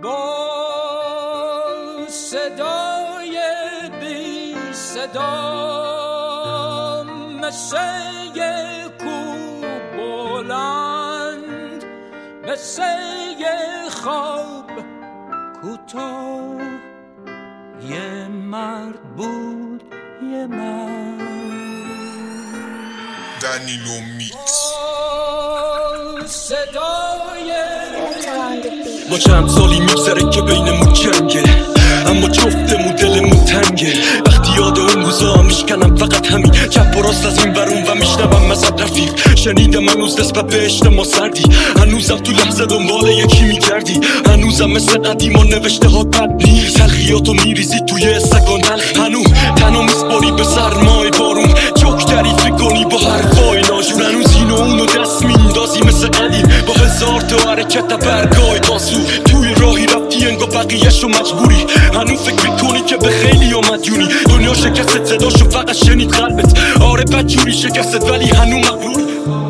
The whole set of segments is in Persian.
با صدای بی صدا مثل کوه بلند، مثل خواب کوتاه، یه مرد بود یه مرد. دنیلو میکس صدای ما چند سالی میگذره که بینمون جنگه، اما جفتمون دلمون تنگه. وقتی یاد اون روزا میشکنم فقط همین چپ و راست از این برون و میشنوم ازت رفیق. شنیدم هنوز نسبت به عشق ما سردی، هنوزم تو لحظه دنبال یکی میگردی، هنوزم مثل قدیما نوشته ها بد نیست. تلخیاتو میریزی توی سگان تلخ، هنوز تنو میسپاری به سرمای بارون، جوک تعریف کنی با حرفای ناجون. هنوز این و اونو دست میندازی مثل قدیم با هزار تا حرکت برگای تاسو. توی راهی رفتی انگار بقیه‌شو مجبوری، هنوز فکر میکنی که به خیلی مدیونی. دنیا شکست صداشو فقط شنید قلبت، آره بدجوری شکست ولی هنوز مغروری.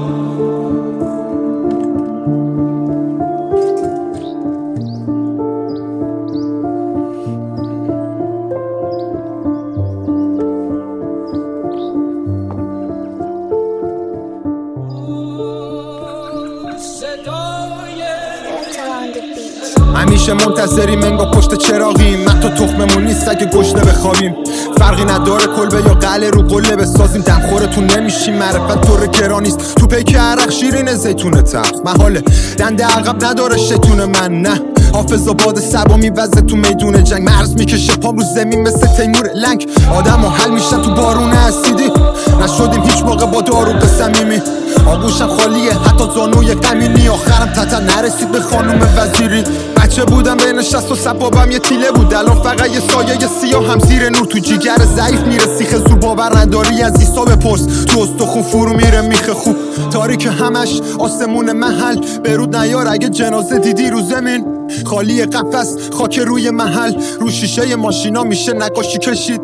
همیشه منتظریم انگار پشت چراغیم، من تا تخممون نیست اگه گشنه بخوابیم. فرقی نداره کلبه یا قله رو قله بسازیم، دمخورتون نمیشیم. معرفت طور گرانیست تو پیک عرق شیرین زیتون تلخ. محاله دنده عقب نداره شیطون من، نه حافظ آباد سبا میوزه تو میدون جنگ. مرز میکشه پام رو زمین مثل تیمور لنگ، آدم ها حل میشن تو بارون اسیدی. نشدیم هیچ موقع با دارو به صمیمی، آغوشم خالیه حتی زانوی غمینی. آخرم تتا نرسید به خانوم وزیری. بچه بودم بین 60 و سبابم یه تیله بود، الان فقط یه سایه سیاه هم زیر نور. تو جیگر ضعیف میره سیخ زور، باور نداری از ایسا بپرس. تو استخون فرو میره میخه خوب، تاریک همش آسمون محل. برود نیار اگه جنازه دیدی رو زمین، خالی قفس خاک روی محل. رو شیشه ماشینا میشه نقاشی کشید.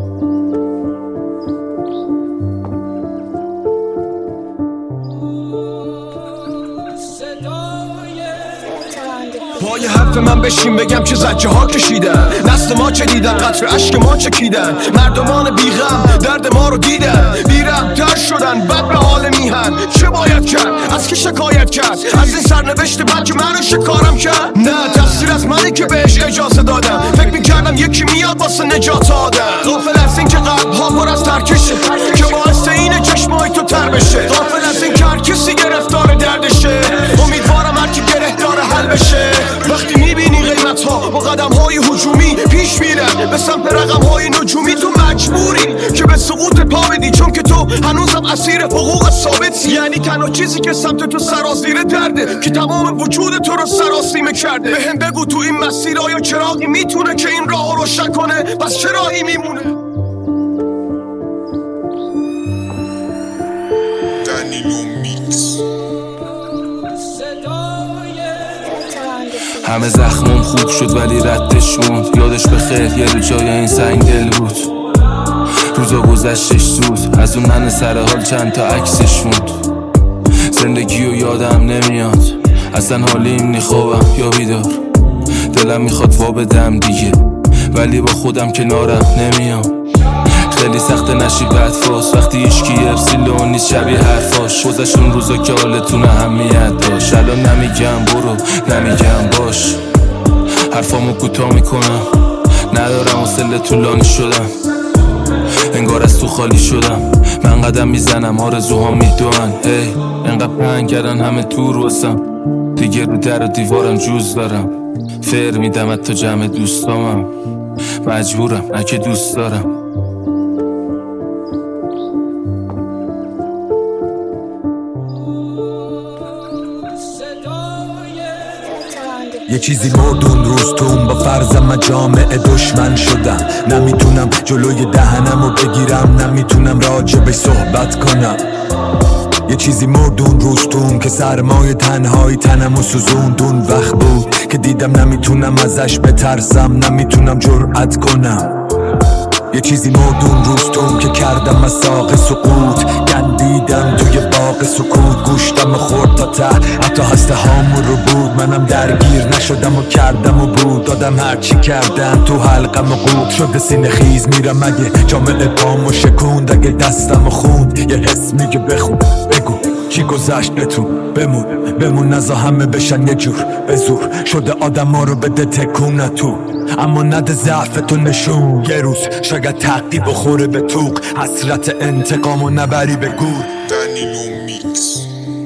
پای حرف من بشین بگم که زجه ها کشیدن، نسل ما چه دیدن، قطر عشق ما چکیدن. مردمان بیغم درد ما رو دیدن، بیرم تر شدن بد به حال میهن. چه باید کرد؟ از که شکایت کرد؟ از این سرنوشت بد که منو شکارم کرد؟ نه تفسیر از منی که بهش اجازه دادم، فکر میکردم یکی میاد واسه نجات آدم. غافل از این که قلب ها پر از ترکشه، که باعث اینه چشمای تو تر بشه. غافل از این که هر کسی گرفتار دردشه، امیدوارم هر کی گره داره حل بشه. وقتی میبینی قیمت ها با قدم های هجومی پیش میرن به سمت رقم های نجومی، تو مجبوری که به سقوط پا بدی، چون که تو هنوزم اسیر حقوق ثابتی. یعنی تنها چیزی که سمت تو سرازیر درده که تمام وجود تو رو سراسیمه کرده. بهم بگو تو این مسیر آیا چراغی میتونه که این راه رو روشن کنه؟ پس چه راهی میمونه؟ دنیلو میکس. همه زخمم خوب شد ولی ردش موند، یادش بخیر یه رو جای این سنگ دل بود. روزا گذشتش زود، از اون من سر حال چند تا عکسش موند. زندگی رو یادم نمیاد، اصلا حالیم نی خوابم یا بیدار. دلم میخواد وا بدم دیگه ولی با خودم کنارم نمیام. خیلی سخت نشی بدفاس وقتی ایشکی افسیلون نیست شبیه حرفاش. گذشتون روزا که حالتون اهمیت داشت، الان نمیگم برو نمیگم باش. حرفامو کوتاه میکنم، ندارم حوصله طولانی شدم، انگار از تو خالی شدم. من قدم میزنم آرزوها میدونن، هی انقدر پنگ کردن همه دور واسم، دیگه رو در و دیوارم جوز دارم. فر میدم حتی جمع دوستامم، مجبورم نه که دوست دارم. یه چیزی مردون روز توم با فرضم من جامعه دشمن شدم. نمیتونم جلوی دهنم رو بگیرم، نمیتونم راجبش صحبت کنم. یه چیزی مردون روز توم که سرمای تنهایی تنم و سوزوندون. وقت بود که دیدم نمیتونم ازش بترسم، نمیتونم جرأت کنم. یه چیزی مردون روز توم که کردم از ساق سقوط گندیدم توی باغ سکوت گوشتم خورد تا ته حتی هسته هامون رو بود منم درگیر نشدم و کردم و بود دادم هرچی کردم تو حلقم و قوق شده سینه خیز میرم اگه جامعه پامو شکوند اگه دستم خوند یه حس میگه بخون بگو چی گذشت بتون بمون نزا همه بشن یه جور به زور شده آدم ها رو بده تکون تو اما نده ضعف تو نشون یه روز شاید تقی بخوره به توق حسرت انتقام و نبری به گور دنیلو میکس